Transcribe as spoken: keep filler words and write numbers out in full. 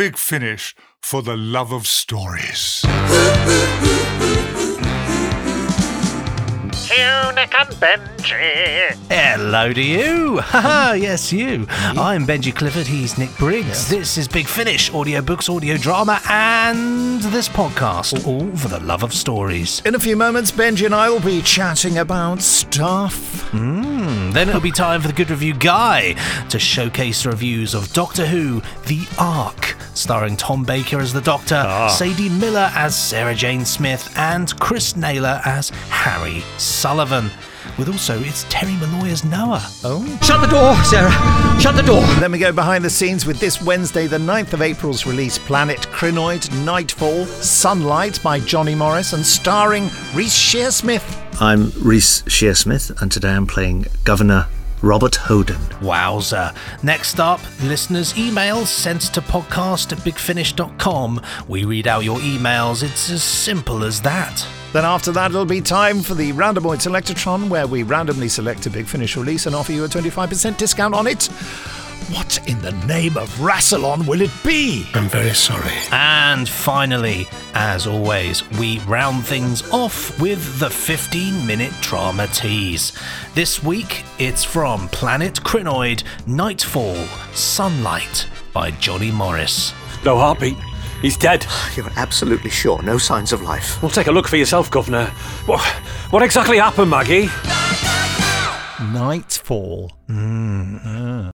Big Finish for the love of stories. Hugh, Nick and Benji. Hello to you. Haha, yes, you. I'm Benji Clifford, he's Nick Briggs. Yes. This is Big Finish, audiobooks, audio drama, and this podcast, all for the love of stories. In a few moments, Benji and I will be chatting about stuff. Mm, then it'll be time for the Good Review Guy to showcase reviews of Doctor Who, The Ark, starring Tom Baker as the Doctor, ah. Sadie Miller as Sarah Jane Smith, and Chris Naylor as Harry Sullivan. With also, it's Terry Malloy as Noah. Oh. Shut the door, Sarah. Shut the door. Then we go behind the scenes with this Wednesday, the ninth of April's release, Planet Crinoid, Nightfall, Sunlight by Johnny Morris, and starring Reece Shearsmith. I'm Reece Shearsmith, and today I'm playing Governor Robert Hoden. Wowza. Next up, listeners' emails sent to podcast at big finish dot com. We read out your emails. It's as simple as that. Then after that, it'll be time for the Randomoid Selectatron, where we randomly select a Big Finish release and offer you a twenty-five percent discount on it. What in the name of Rassilon will it be? I'm very sorry. And finally, as always, we round things off with the fifteen-minute drama tease. This week, it's from Planet Crinoid, Nightfall, Sunlight by Johnny Morris. No heartbeat. He's dead. You're absolutely sure? No signs of life? Well, take a look for yourself, Governor. What, what exactly happened, Maggie? Nightfall. Mm. Uh.